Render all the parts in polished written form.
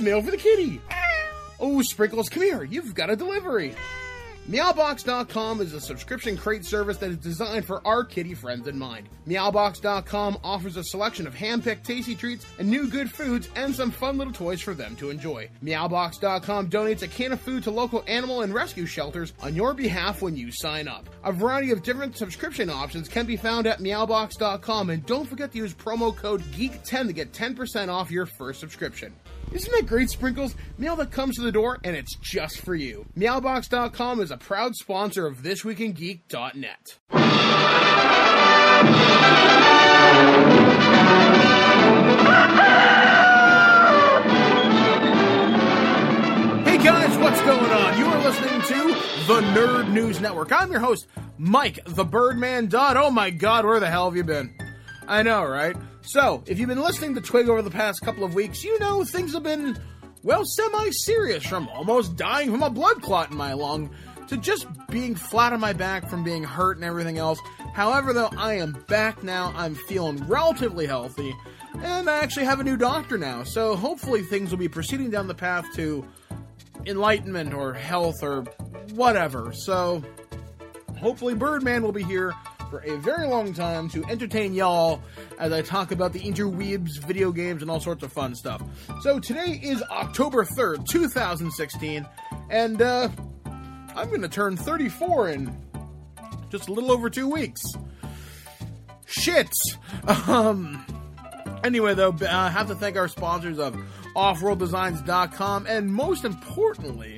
mail for the kitty. Oh, Sprinkles, come here. You've got a delivery. Meowbox.com is a subscription crate service that is designed for our kitty friends in mind. Meowbox.com offers a selection of hand-picked tasty treats and new good foods and some fun little toys for them to enjoy. Meowbox.com donates a can of food to local animal and rescue shelters on your behalf when you sign up. A variety of different subscription options can be found at Meowbox.com, and don't forget to use promo code GEEK10 to get 10% off your first subscription. Isn't that great, Sprinkles? Mail that comes to the door, and it's just for you. Meowbox.com is a proud sponsor of ThisWeekinGeek.net. Hey guys, what's going on? You are listening to the Nerd News Network. I'm your host, Mike the Birdman Dodd. Oh my god, where the hell have you been? I know, right? So, if you've been listening to Twig over the past couple of weeks, you know things have been, well, semi-serious, from almost dying from a blood clot in my lung to just being flat on my back from being hurt and everything else. However, though, I am back now, I'm feeling relatively healthy, and I actually have a new doctor now, so hopefully things will be proceeding down the path to enlightenment or health or whatever. So, hopefully Birdman will be here for a very long time to entertain y'all as I talk about the interweebs, video games, and all sorts of fun stuff. So today is October 3rd, 2016, and I'm going to turn 34 in just a little over 2 weeks. Shit! Anyway, though, I have to thank our sponsors of OffworldDesigns.com, and most importantly,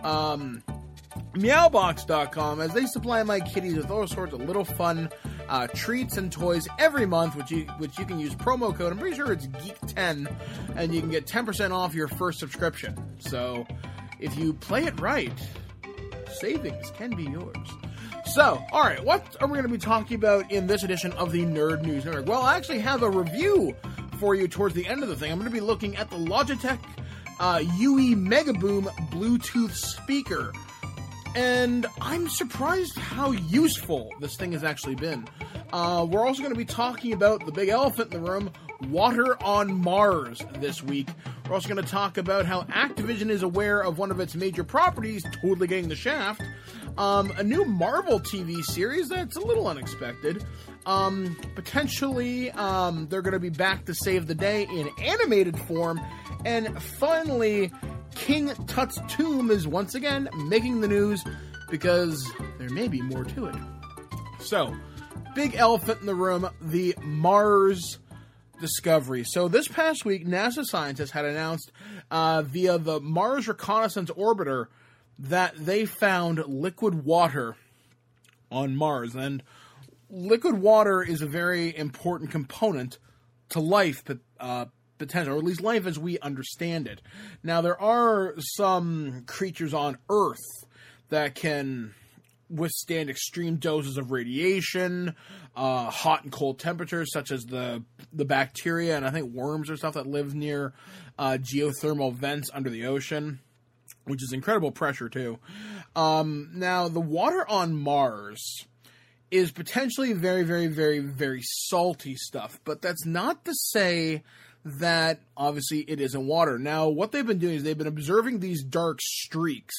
Meowbox.com, as they supply my kitties with all sorts of little fun treats and toys every month, which you can use promo code. I'm pretty sure it's GEEK10, and you can get 10% off your first subscription. So, if you play it right, savings can be yours. So, alright, what are we going to be talking about in this edition of the Nerd News Network? Well, I actually have a review for you towards the end of the thing. I'm going to be looking at the Logitech UE Megaboom Bluetooth speaker. And I'm surprised how useful this thing has actually been. We're also going to be talking about the big elephant in the room, Water on Mars, this week. We're also going to talk about how Activision is aware of one of its major properties totally getting the shaft. A new Marvel TV series that's a little unexpected. Potentially, they're going to be back to save the day in animated form. And finally, King Tut's tomb is once again making the news because there may be more to it. So, big elephant in the room, the Mars discovery. So this past week, NASA scientists had announced via the Mars Reconnaissance Orbiter that they found liquid water on Mars. And liquid water is a very important component to life, potential, or at least life as we understand it. Now, there are some creatures on Earth that can withstand extreme doses of radiation, hot and cold temperatures, such as the bacteria and I think worms or stuff that live near geothermal vents under the ocean, which is incredible pressure too. Now, the water on Mars is potentially very, very, very, very salty stuff, but that's not to say that obviously it isn't water. Now, what they've been doing is they've been observing these dark streaks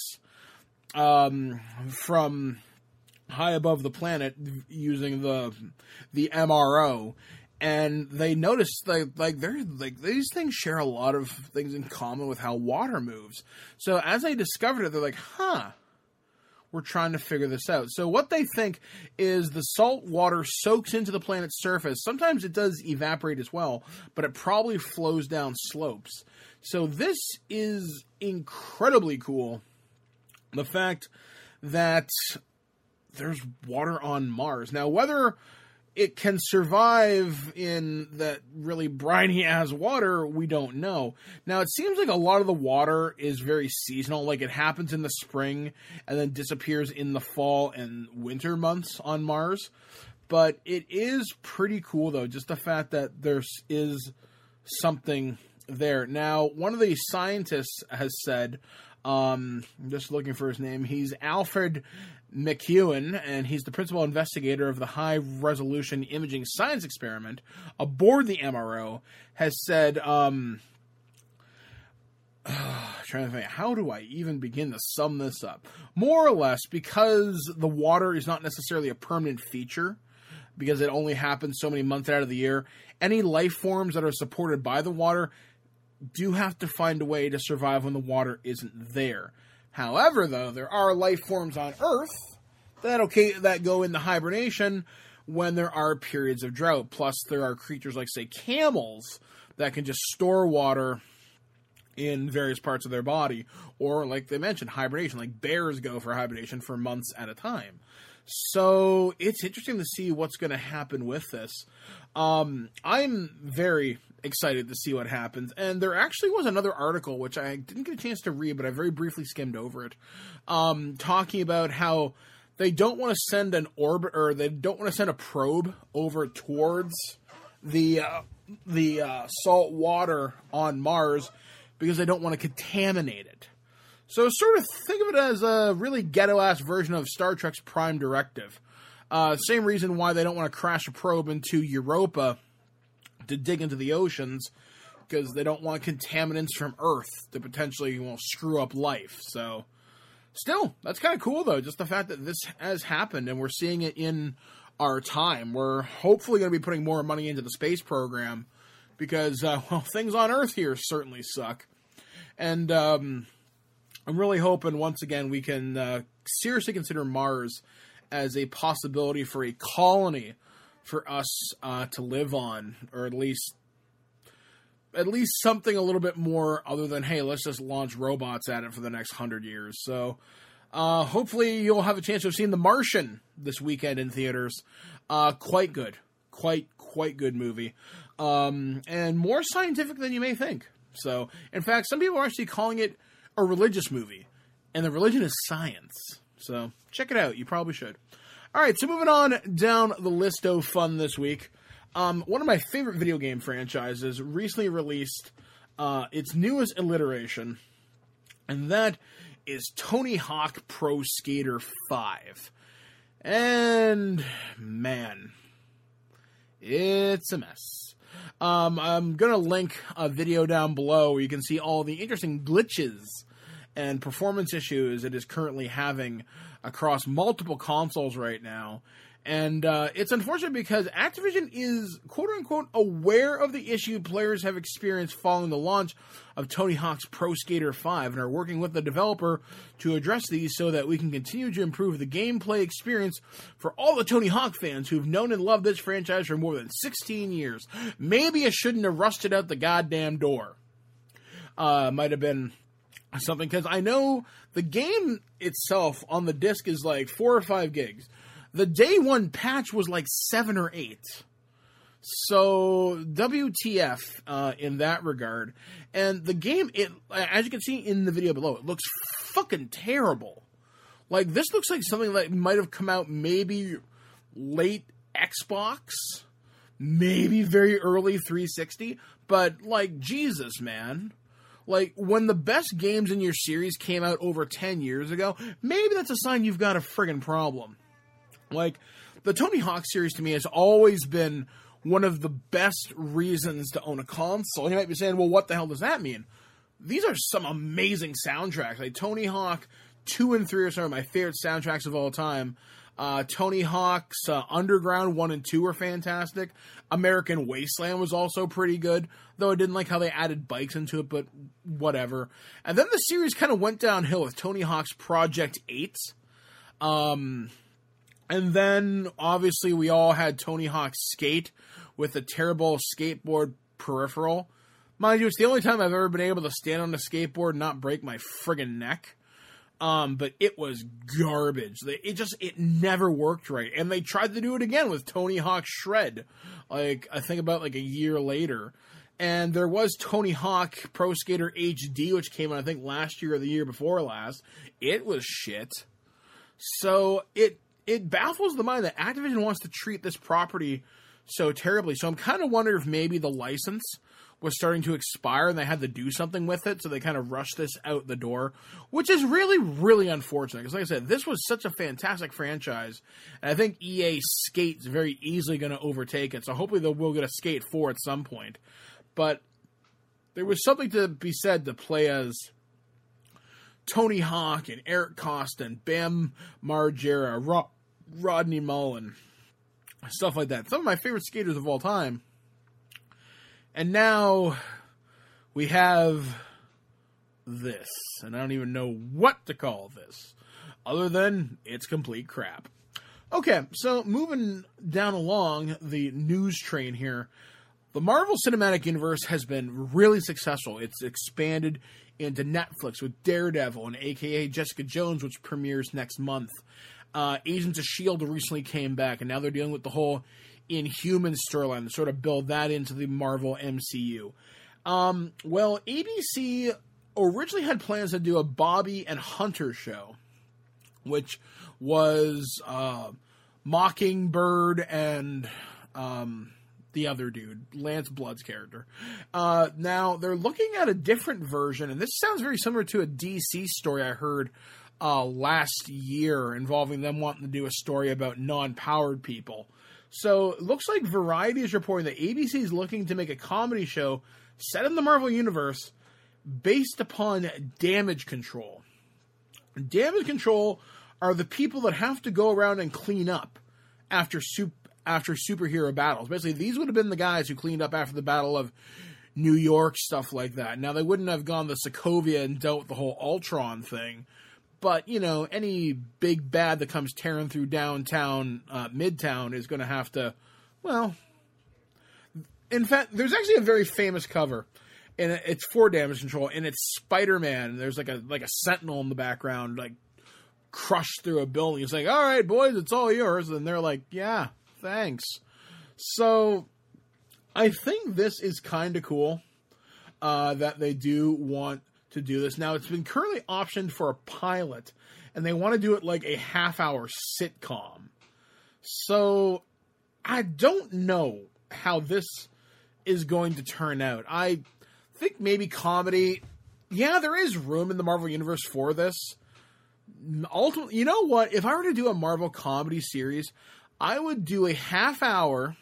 from high above the planet using the MRO, and they noticed these things share a lot of things in common with how water moves. So as they discovered it, they're like, we're trying to figure this out. So what they think is the salt water soaks into the planet's surface. Sometimes it does evaporate as well, but it probably flows down slopes. So this is incredibly cool. The fact that there's water on Mars. Now, whether it can survive in that really briny-ass water, we don't know. Now, it seems like a lot of the water is very seasonal, like it happens in the spring and then disappears in the fall and winter months on Mars. But it is pretty cool, though, just the fact that there is something there. Now, one of the scientists has said, I'm just looking for his name, he's Alfred McEwen, and he's the principal investigator of the high-resolution imaging science experiment aboard the MRO, has said, trying to think, how do I even begin to sum this up? More or less, because the water is not necessarily a permanent feature, because it only happens so many months out of the year, any life forms that are supported by the water do have to find a way to survive when the water isn't there. However, though, there are life forms on Earth that go into hibernation when there are periods of drought. Plus, there are creatures like, say, camels that can just store water in various parts of their body. Or, like they mentioned, hibernation. Like bears go for hibernation for months at a time. So, it's interesting to see what's going to happen with this. I'm very excited to see what happens. And there actually was another article, which I didn't get a chance to read, but I very briefly skimmed over it, talking about how they don't want to send an orbit, or they don't want to send a probe over towards the salt water on Mars because they don't want to contaminate it. So sort of think of it as a really ghetto-ass version of Star Trek's Prime Directive. Same reason why they don't want to crash a probe into Europa to dig into the oceans, because they don't want contaminants from Earth to potentially screw up life. So, still, that's kind of cool, though, just the fact that this has happened, and we're seeing it in our time. We're hopefully going to be putting more money into the space program, because, things on Earth here certainly suck. And, I'm really hoping, once again, we can seriously consider Mars as a possibility for a colony for us to live on, or at least something a little bit more other than, hey, let's just launch robots at it for the next 100 years. So hopefully you'll have a chance to have seen The Martian this weekend in theaters. Quite good. Quite good movie. And more scientific than you may think. So, in fact, some people are actually calling it a religious movie. And the religion is science. So, check it out. You probably should. Alright, so moving on down the list of fun this week. One of my favorite video game franchises recently released its newest iteration, and that is Tony Hawk Pro Skater 5. And, man, it's a mess. I'm going to link a video down below where you can see all the interesting glitches and performance issues it is currently having across multiple consoles right now. And it's unfortunate because Activision is, quote-unquote, aware of the issue players have experienced following the launch of Tony Hawk's Pro Skater 5 and are working with the developer to address these so that we can continue to improve the gameplay experience for all the Tony Hawk fans who've known and loved this franchise for more than 16 years. Maybe I shouldn't have rusted out the goddamn door. Might have been something, because I know the game itself on the disc is like 4 or 5 gigs. The day one patch was like 7 or 8. So, WTF in that regard. And the game, as you can see in the video below, it looks fucking terrible. Like, this looks like something that might have come out maybe late Xbox, maybe very early 360, but, like, Jesus, man. Like, when the best games in your series came out over 10 years ago, maybe that's a sign you've got a friggin' problem. Like, the Tony Hawk series to me has always been one of the best reasons to own a console. You might be saying, well, what the hell does that mean? These are some amazing soundtracks. Like, Tony Hawk 2 and 3 are some of my favorite soundtracks of all time. Tony Hawk's Underground 1 and 2 were fantastic. American Wasteland was also pretty good, though I didn't like how they added bikes into it, but whatever. And then the series kind of went downhill with Tony Hawk's Project 8. And then, obviously, we all had Tony Hawk Skate with a terrible skateboard peripheral. Mind you, it's the only time I've ever been able to stand on a skateboard and not break my friggin' neck. But it was garbage. It never worked right. And they tried to do it again with Tony Hawk Shred, like, I think about like a year later. And there was Tony Hawk Pro Skater HD, which came out, I think, last year or the year before last. It was shit. So it baffles the mind that Activision wants to treat this property so terribly. So I'm kind of wondering if maybe the license was starting to expire and they had to do something with it, so they kind of rushed this out the door, which is really, really unfortunate. Because like I said, this was such a fantastic franchise, and I think EA Skate's very easily going to overtake it, so hopefully we'll get a Skate 4 at some point. But there was something to be said to play as Tony Hawk and Eric Costa and Bam Margera, Rodney Mullen, stuff like that. Some of my favorite skaters of all time. And now we have this, and I don't even know what to call this, other than it's complete crap. Okay, so moving down along the news train here, the Marvel Cinematic Universe has been really successful. It's expanded into Netflix with Daredevil and AKA Jessica Jones, which premieres next month. Agents of S.H.I.E.L.D. recently came back, and now they're dealing with the whole Inhuman storyline to sort of build that into the Marvel MCU. Well, ABC originally had plans to do a Bobby and Hunter show, which was Mockingbird and the other dude, Lance Blood's character. Now, they're looking at a different version, and this sounds very similar to a DC story I heard last year involving them wanting to do a story about non-powered people. So, it looks like Variety is reporting that ABC is looking to make a comedy show set in the Marvel Universe based upon Damage Control. Damage Control are the people that have to go around and clean up after superhero battles. Basically, these would have been the guys who cleaned up after the Battle of New York, stuff like that. Now, they wouldn't have gone to Sokovia and dealt with the whole Ultron thing. But, you know, any big bad that comes tearing through downtown, Midtown is going to have to, well, in fact, there's actually a very famous cover, and it's for Damage Control, and it's Spider-Man, and there's like a sentinel in the background, like, crushed through a building. It's like, all right, boys, it's all yours. And they're like, yeah, thanks. So, I think this is kind of cool, that they do want to do this. Now, it's been currently optioned for a pilot, and they want to do it like a half-hour sitcom. So, I don't know how this is going to turn out. I think maybe comedy, yeah, there is room in the Marvel Universe for this. Ultimately, you know what? If I were to do a Marvel comedy series, I would do a half-hour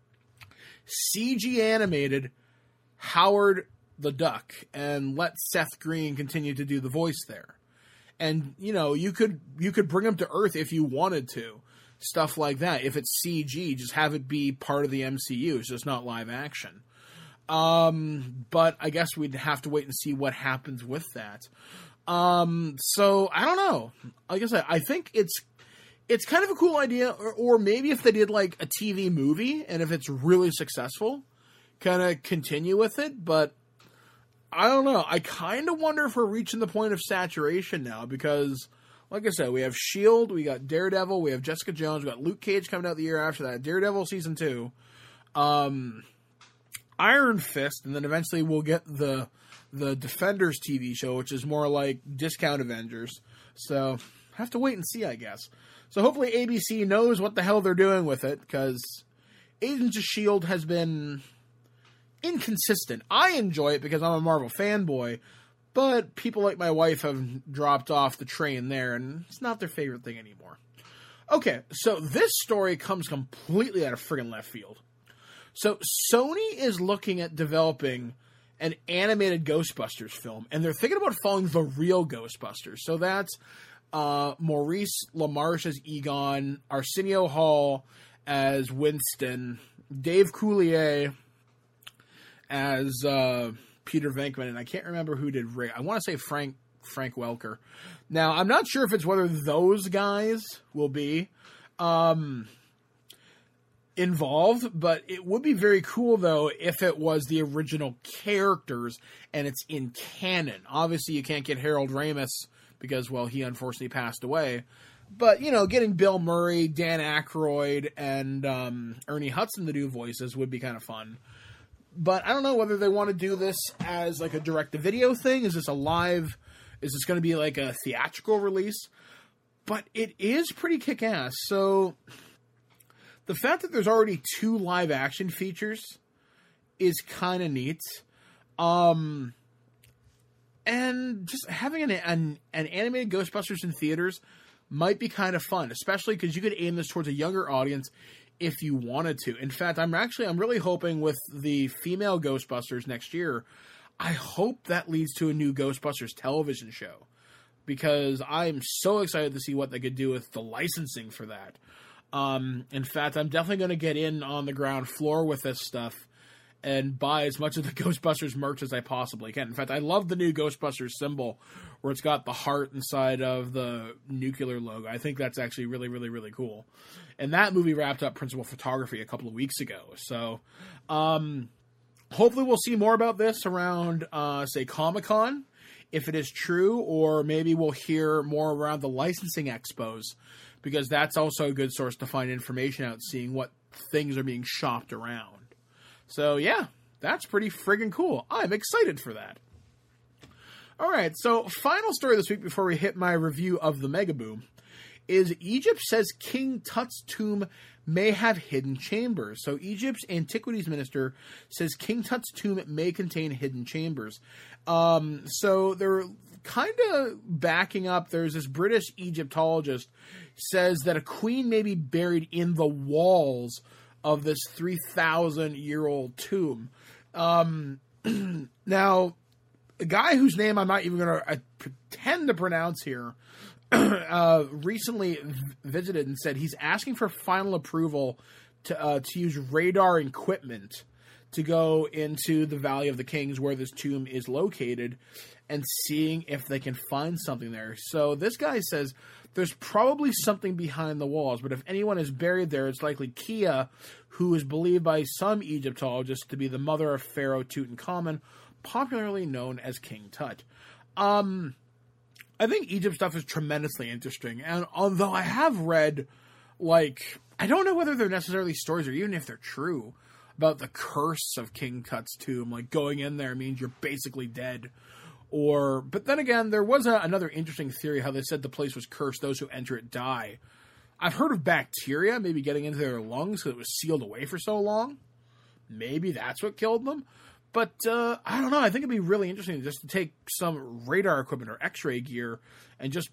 CG animated Howard the Duck and let Seth Green continue to do the voice there. And, you know, you could bring him to Earth if you wanted to. Stuff like that. If it's CG, just have it be part of the MCU. It's just not live action. But I guess we'd have to wait and see what happens with that. So, I don't know. Like I said, I think it's kind of a cool idea. Or maybe if they did like a TV movie, and if it's really successful, kind of continue with it. But I don't know. I kind of wonder if we're reaching the point of saturation now, because, like I said, we have S.H.I.E.L.D., we got Daredevil, we have Jessica Jones, we got Luke Cage coming out the year after that, Daredevil Season 2, Iron Fist, and then eventually we'll get the Defenders TV show, which is more like Discount Avengers. So, have to wait and see, I guess. So hopefully ABC knows what the hell they're doing with it, because Agents of S.H.I.E.L.D. has been inconsistent. I enjoy it because I'm a Marvel fanboy, but people like my wife have dropped off the train there, and it's not their favorite thing anymore. Okay, so this story comes completely out of friggin' left field. So Sony is looking at developing an animated Ghostbusters film, and they're thinking about following the real Ghostbusters. So that's Maurice LaMarche as Egon, Arsenio Hall as Winston, Dave Coulier as Peter Venkman, and I can't remember who did Rick. I want to say Frank Welker. Now, I'm not sure if it's whether those guys will be involved, but it would be very cool, though, if it was the original characters and it's in canon. Obviously, you can't get Harold Ramis because, well, he unfortunately passed away. But, you know, getting Bill Murray, Dan Aykroyd, and Ernie Hudson to do voices would be kind of fun. But I don't know whether they want to do this as like a direct-to-video thing. Is this going to be like a theatrical release? But it is pretty kick-ass. So the fact that there's already 2 live-action features is kind of neat. And just having an animated Ghostbusters in theaters might be kind of fun, especially because you could aim this towards a younger audience if you wanted to. In fact, I'm really hoping with the female Ghostbusters next year, I hope that leads to a new Ghostbusters television show, because I'm so excited to see what they could do with the licensing for that. In fact, I'm definitely going to get in on the ground floor with this stuff and buy as much of the Ghostbusters merch as I possibly can. In fact, I love the new Ghostbusters symbol where it's got the heart inside of the nuclear logo. I think that's actually really, really, really cool. And that movie wrapped up principal photography a couple of weeks ago. So, hopefully we'll see more about this around, say, Comic-Con, if it is true, or maybe we'll hear more around the licensing expos, because that's also a good source to find information out, seeing what things are being shopped around. So, yeah, that's pretty friggin' cool. I'm excited for that. All right, so final story this week before we hit my review of the Mega Boom is Egypt says King Tut's tomb may have hidden chambers. So Egypt's antiquities minister says King Tut's tomb may contain hidden chambers. So they're kind of backing up. There's this British Egyptologist says that a queen may be buried in the walls of this 3,000-year-old tomb. Now, a guy whose name I'm not even going to pretend to pronounce here recently visited and said he's asking for final approval to use radar equipment to go into the Valley of the Kings where this tomb is located and seeing if they can find something there. So this guy says there's probably something behind the walls, but if anyone is buried there, it's likely Kia, who is believed by some Egyptologists to be the mother of Pharaoh Tutankhamun, popularly known as King Tut. I think Egypt stuff is tremendously interesting, and although I have read, like, I don't know whether they're necessarily stories or even if they're true, about the curse of King Tut's tomb, like going in there means you're basically dead. But then again, there was another interesting theory how they said the place was cursed, those who enter it die. I've heard of bacteria maybe getting into their lungs because it was sealed away for so long. Maybe that's what killed them. But I don't know. I think it'd be really interesting just to take some radar equipment or X-ray gear and just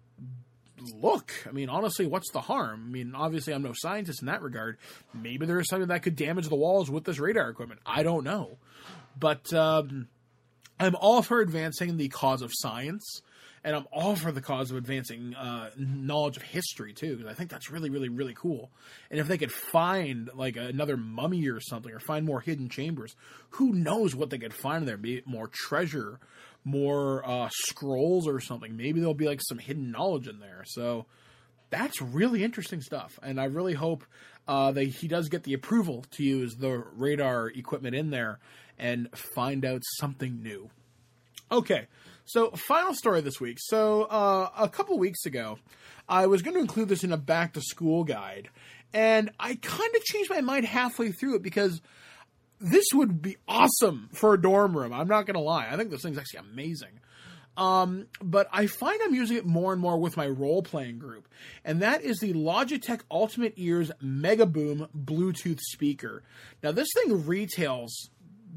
look. I mean, honestly, what's the harm? I mean, obviously, I'm no scientist in that regard. Maybe there is something that could damage the walls with this radar equipment. I don't know. But I'm all for advancing the cause of science, and I'm all for the cause of advancing knowledge of history, too, because I think that's really, really, really cool. And if they could find, like, another mummy or something, or find more hidden chambers, who knows what they could find in there? Be it more treasure, more scrolls or something. Maybe there'll be, like, some hidden knowledge in there. So that's really interesting stuff. And I really hope that he does get the approval to use the radar equipment in there and find out something new. Okay, so final story this week. So a couple weeks ago, I was going to include this in a back-to-school guide, and I kind of changed my mind halfway through it because this would be awesome for a dorm room. I'm not going to lie. I think this thing's actually amazing. But I find I'm using it more and more with my role-playing group, and that is the Logitech Ultimate Ears Mega Boom Bluetooth speaker. Now, this thing retails,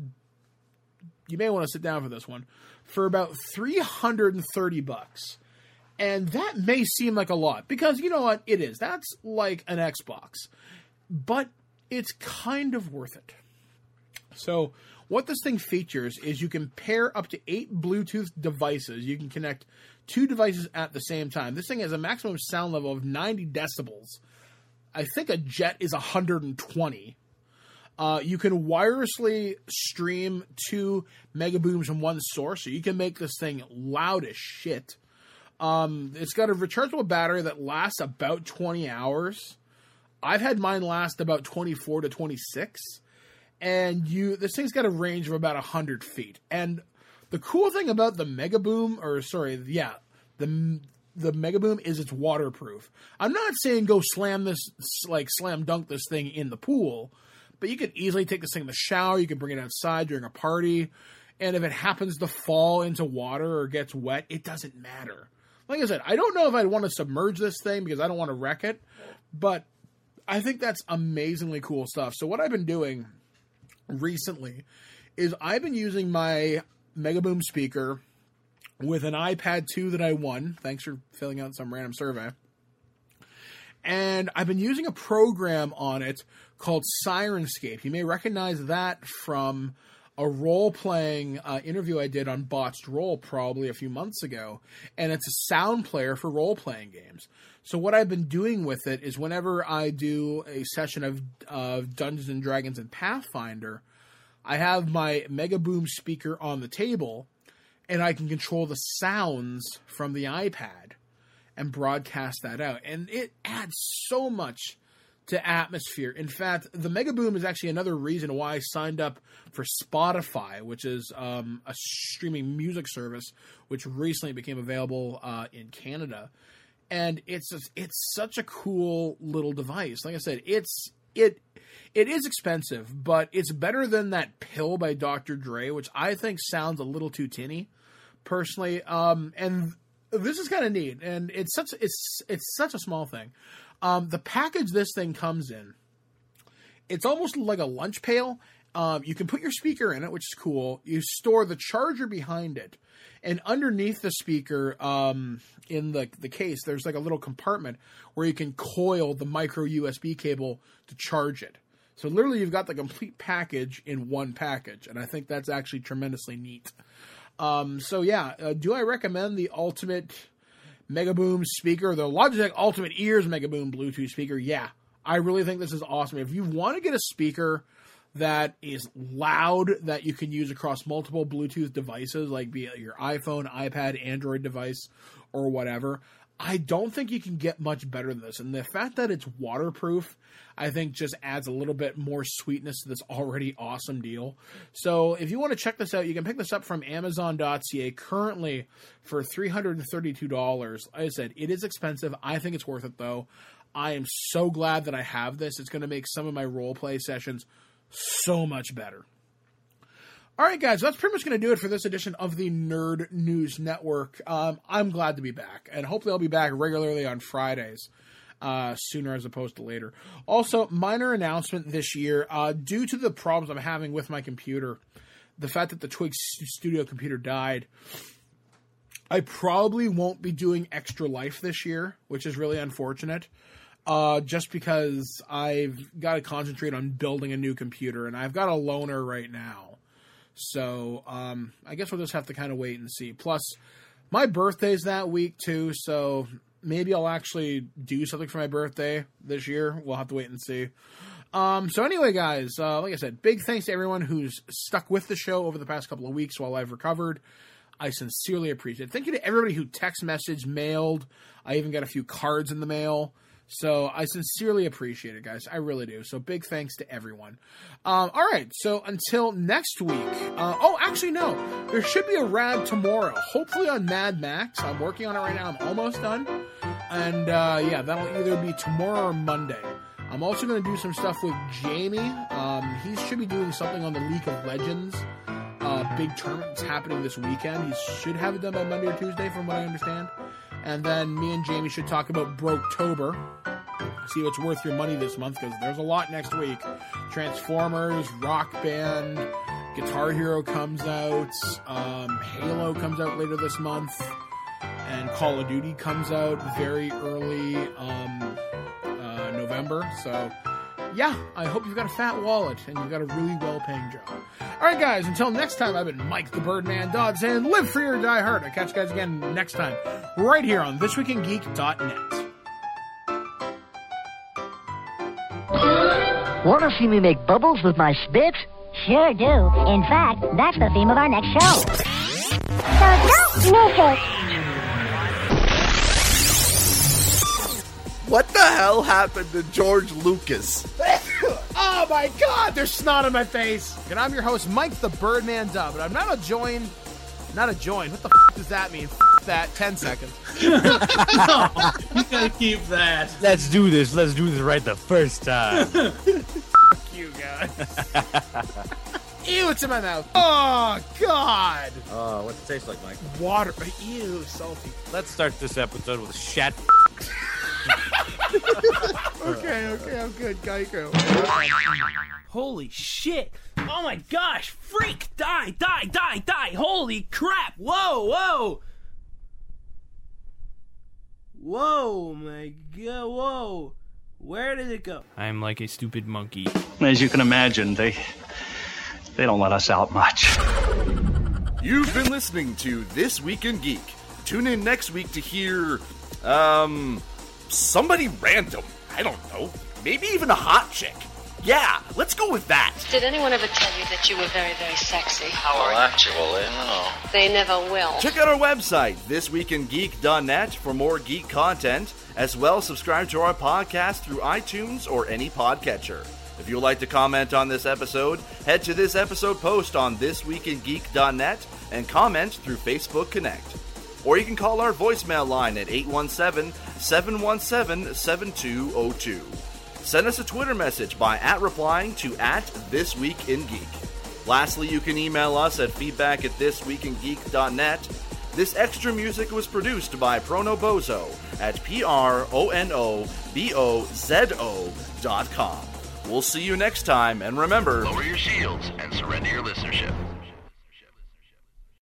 you may want to sit down for this one, for about $330. And that may seem like a lot, because you know what? It is. That's like an Xbox. But it's kind of worth it. So what this thing features is you can pair up to 8 Bluetooth devices. You can connect 2 devices at the same time. This thing has a maximum sound level of 90 decibels. I think a jet is 120. You can wirelessly stream 2 Mega Booms from one source, so you can make this thing loud as shit. It's got a rechargeable battery that lasts about 20 hours. I've had mine last about 24 to 26. And this thing's got a range of about 100 feet. And the cool thing about the Mega Boom, the Mega Boom is it's waterproof. I'm not saying go slam dunk this thing in the pool, but you could easily take this thing in the shower. You can bring it outside during a party. And if it happens to fall into water or gets wet, it doesn't matter. Like I said, I don't know if I'd want to submerge this thing because I don't want to wreck it. But I think that's amazingly cool stuff. So what I've been doing recently is I've been using my Mega Boom speaker with an iPad 2 that I won. Thanks for filling out some random survey. And I've been using a program on it called Sirenscape. You may recognize that from a role-playing interview I did on Botched Roll probably a few months ago, and it's a sound player for role-playing games. So what I've been doing with it is whenever I do a session of Dungeons & Dragons and Pathfinder, I have my Mega Boom speaker on the table, and I can control the sounds from the iPad and broadcast that out. And it adds so much to atmosphere. In fact, the Mega Boom is actually another reason why I signed up for Spotify, which is a streaming music service, which recently became available in Canada. And it's such a cool little device. Like I said, it is expensive, but it's better than that pill by Dr. Dre, which I think sounds a little too tinny, personally. And this is kind of neat, and it's such a small thing. The package this thing comes in, it's almost like a lunch pail. You can put your speaker in it, which is cool. You store the charger behind it, and underneath the speaker, in the case, there's like a little compartment where you can coil the micro USB cable to charge it. So literally, you've got the complete package in one package, and I think that's actually tremendously neat. So yeah, do I recommend the Ultimate Mega Boom speaker, the Logitech Ultimate Ears Mega Boom Bluetooth speaker? Yeah, I really think this is awesome. If you want to get a speaker that is loud, that you can use across multiple Bluetooth devices, like be it your iPhone, iPad, Android device, or whatever, I don't think you can get much better than this. And the fact that it's waterproof, I think just adds a little bit more sweetness to this already awesome deal. So if you want to check this out, you can pick this up from Amazon.ca currently for $332. Like I said, it is expensive. I think it's worth it, though. I am so glad that I have this. It's going to make some of my roleplay sessions so much better. All right, guys, that's pretty much going to do it for this edition of the Nerd News Network. I'm glad to be back, and hopefully I'll be back regularly on Fridays, sooner as opposed to later. Also, minor announcement this year, due to the problems I'm having with my computer, the fact that the Twig Studio computer died, I probably won't be doing Extra Life this year, which is really unfortunate. Just because I've got to concentrate on building a new computer, and I've got a loaner right now. So, I guess we'll just have to kind of wait and see. Plus, my birthday's that week, too, so maybe I'll actually do something for my birthday this year. We'll have to wait and see. So anyway, guys, like I said, big thanks to everyone who's stuck with the show over the past couple of weeks while I've recovered. I sincerely appreciate it. Thank you to everybody who text messaged, mailed. I even got a few cards in the mail. So I sincerely appreciate it, guys. I really do. So big thanks to everyone. All right. So until next week. Actually, no. There should be a rad tomorrow. Hopefully on Mad Max. I'm working on it right now. I'm almost done. And yeah, that'll either be tomorrow or Monday. I'm also going to do some stuff with Jamie. He should be doing something on the League of Legends. Big tournament that's happening this weekend. He should have it done by Monday or Tuesday, from what I understand. And then me and Jamie should talk about Broketober. See what's worth your money this month, because there's a lot next week. Transformers, Rock Band, Guitar Hero comes out, Halo comes out later this month, and Call of Duty comes out very early November. So, yeah, I hope you've got a fat wallet and you've got a really well-paying job. All right, guys, until next time, I've been Mike the Birdman Dodds, and live free or die hard. I'll catch you guys again next time, right here on ThisWeekInGeek.net. Want to see me make bubbles with my spit? Sure do. In fact, that's the theme of our next show. So don't miss it. What the hell happened to George Lucas? Oh my God, there's snot on my face. And I'm your host, Mike the Birdman Dub, and I'm not a join. What the f*** does that mean? F*** that. 10 seconds. You gotta keep that. Let's do this right the first time. Fuck you guys. Ew, it's in my mouth. Oh, God. What's it taste like, Mike? Water. Ew, salty. Let's start this episode with a shat. Okay, I'm good. Geico. Holy shit. Oh my gosh. Freak. Die. Holy crap. Whoa. Whoa, my God. Whoa. Where did it go? I'm like a stupid monkey. As you can imagine, they They don't let us out much. You've been listening to This Week in Geek. Tune in next week to hear, somebody random. I don't know. Maybe even a hot chick. Yeah, let's go with that. Did anyone ever tell you that you were very, very sexy? Well, actually, no. They never will. Check out our website, thisweekingeek.net, for more geek content, as well as subscribe to our podcast through iTunes or any podcatcher. If you would like to comment on this episode, head to this episode post on thisweekingeek.net and comment through Facebook Connect. Or you can call our voicemail line at 817-717-7202. Send us a Twitter message by replying to @thisweekingeek. Lastly, you can email us at feedback@thisweekingeek.net. This extra music was produced by Pronobozo at pronobozo.com. We'll see you next time, and remember, lower your shields and surrender your listenership.